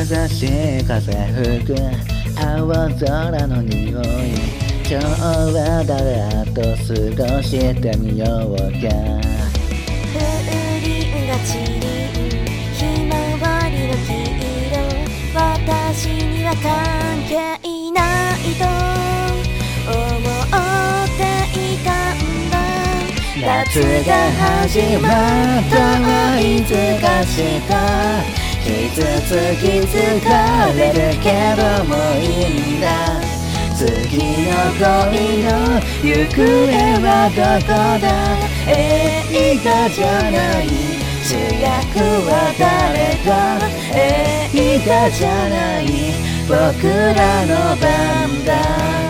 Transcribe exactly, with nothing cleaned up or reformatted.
優しい風吹く青空の匂い、今日は誰と過ごしてみようか。 風鈴が散りひまわりの黄色、私には関係ないと思っていたんだ。 夏が始まったはいつかした、傷つき疲れるけどもいいんだ。次の恋の行方はどこだ。映画じゃない主役は誰だ。映画じゃない僕らの番だ。